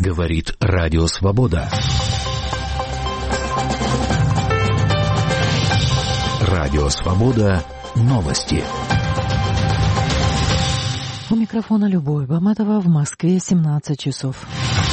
Говорит Радио Свобода. Радио Свобода. Новости. У микрофона Любовь Баматова, в Москве 17 часов.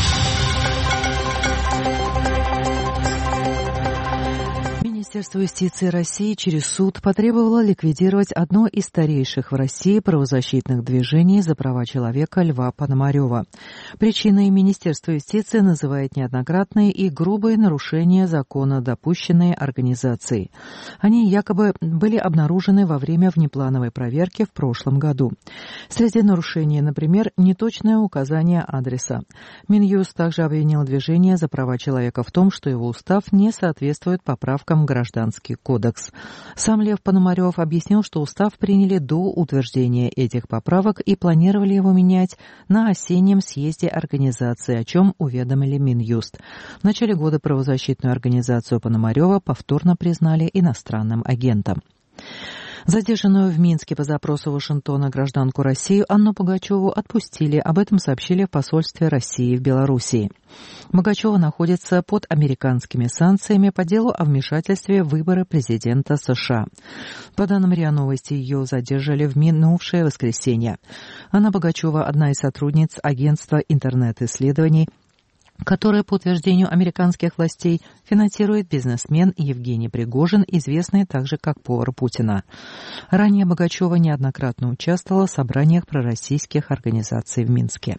Министерство юстиции России через суд потребовало ликвидировать одно из старейших в России правозащитных движений за права человека Льва Пономарёва. Причиной Министерство юстиции называет неоднократные и грубые нарушения закона, допущенные организацией. Они якобы были обнаружены во время внеплановой проверки в прошлом году. Среди нарушений, например, неточное указание адреса. Минюст также обвинил движение за права человека в том, что его устав не соответствует поправкам в Гражданский кодекс. Сам Лев Пономарёв объяснил, что устав приняли до утверждения этих поправок и планировали его менять на осеннем съезде организации, о чем уведомили Минюст. В начале года правозащитную организацию Пономарёва повторно признали иностранным агентом. Задержанную в Минске по запросу Вашингтона гражданку России Анну Пугачеву отпустили. Об этом сообщили в посольстве России в Белоруссии. Пугачева находится под американскими санкциями по делу о вмешательстве в выборы президента США. По данным РИА Новости, ее задержали в минувшее воскресенье. Анна Пугачева – одна из сотрудниц агентства интернет-исследований, которое, по утверждению американских властей, финансирует бизнесмен Евгений Пригожин, известный также как повар Путина. Ранее Пугачева неоднократно участвовала в собраниях пророссийских организаций в Минске.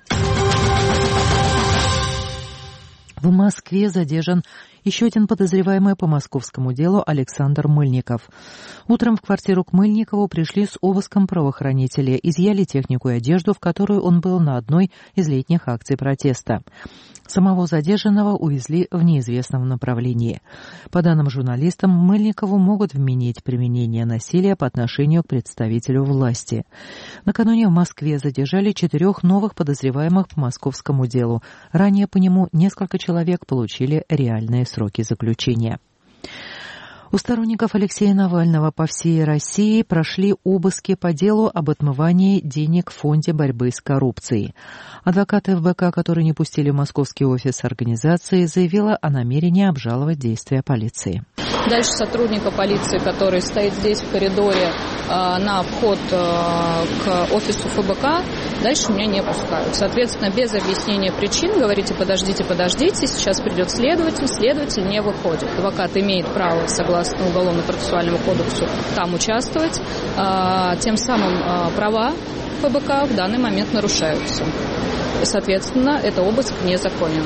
В Москве задержан еще один подозреваемый по московскому делу Александр Мыльников. Утром в квартиру к Мыльникову пришли с обыском правоохранители, изъяли технику и одежду, в которую он был на одной из летних акций протеста. Самого задержанного увезли в неизвестном направлении. По данным журналистам, Мыльникову могут вменить применение насилия по отношению к представителю власти. Накануне в Москве задержали 4 новых подозреваемых по московскому делу. Ранее по нему несколько человек получили реальные сроки заключения. У сторонников Алексея Навального по всей России прошли обыски по делу об отмывании денег в Фонде борьбы с коррупцией. Адвокат ФБК, который не пустили в московский офис организации, заявила о намерении обжаловать действия полиции. Дальше сотрудника полиции, который стоит здесь в коридоре на вход к офису ФБК, дальше меня не пускают. Соответственно, без объяснения причин говорите: подождите, сейчас придет следователь не выходит. Адвокат имеет право, согласно Уголовно-процессуальному кодексу, там участвовать. Тем самым права ФБК в данный момент нарушаются. Соответственно, это обыск незаконен.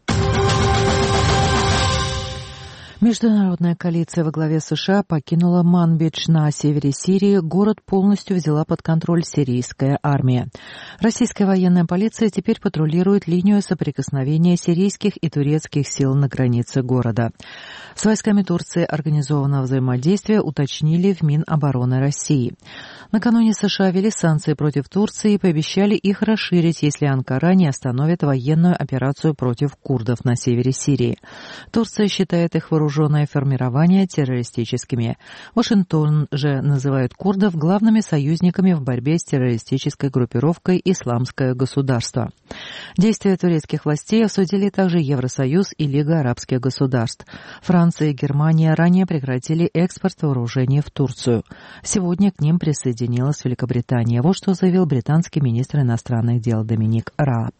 Международная коалиция во главе США покинула Манбидж на севере Сирии. Город полностью взяла под контроль сирийская армия. Российская военная полиция теперь патрулирует линию соприкосновения сирийских и турецких сил на границе города. С войсками Турции организованного взаимодействия уточнили в Минобороны России. Накануне США ввели санкции против Турции и пообещали их расширить, если Анкара не остановит военную операцию против курдов на севере Сирии. Турция считает их вооруженное формирование террористическими. Вашингтон же называет курдов главными союзниками в борьбе с террористической группировкой «Исламское государство». Действия турецких властей осудили также Евросоюз и Лига арабских государств. Франция и Германия ранее прекратили экспорт вооружений в Турцию. Сегодня к ним присоединилась Великобритания. Вот что заявил британский министр иностранных дел Доминик Рааб.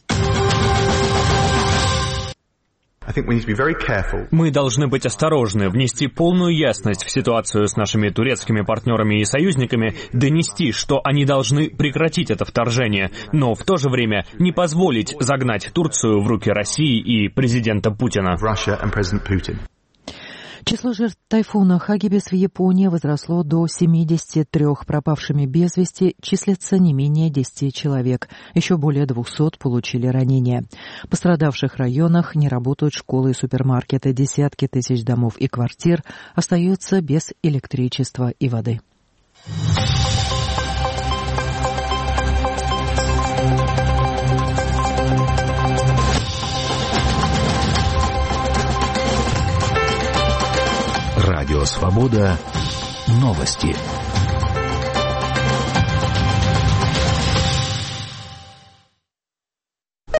Мы должны быть осторожны, внести полную ясность в ситуацию с нашими турецкими партнерами и союзниками, донести, что они должны прекратить это вторжение, но в то же время не позволить загнать Турцию в руки России и президента Путина. Число жертв тайфуна Хагибис в Японии возросло до 73. Пропавшими без вести числятся не менее 10 человек. Еще более 200 получили ранения. В пострадавших районах не работают школы и супермаркеты. Десятки тысяч домов и квартир остаются без электричества и воды. Радио Свобода. Новости.